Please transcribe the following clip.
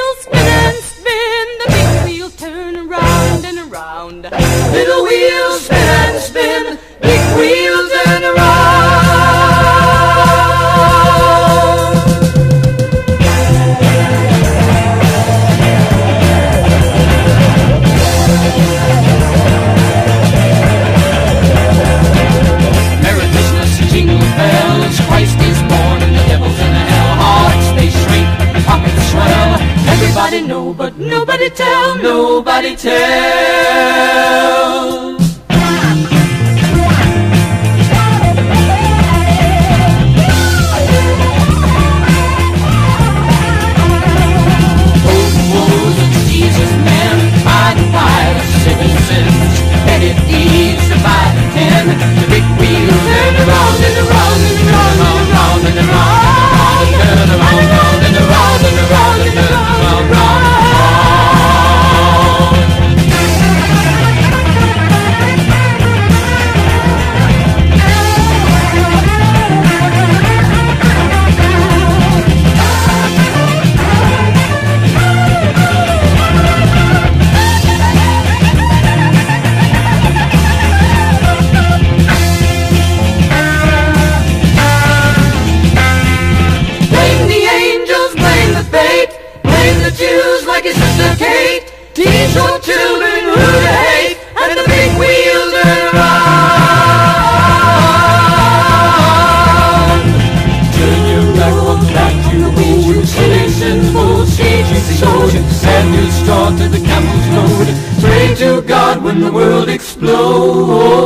wheels spin and spin, the big wheels turn around and around. Little wheels spin and spin, big wheels turn around. Merry Christmas, jingle bells, Christ is born and the devil's in hell. Hearts they shrink, pockets swell. Everybody know, but nobody tell, nobody tell. Jesus, man, fighting fire, citizens, headed east to 5 and 10. The big wheels turn around and around and around and around and around, turn around, round and around and around and around, round. Jews like his sister Kate, teach your children who to hate, and the big wheels turn around. Turn your back, walk back to the wheel, citizens, fools, teachers, soldiers, and you straw to the camel's load. Pray to God when the world explodes.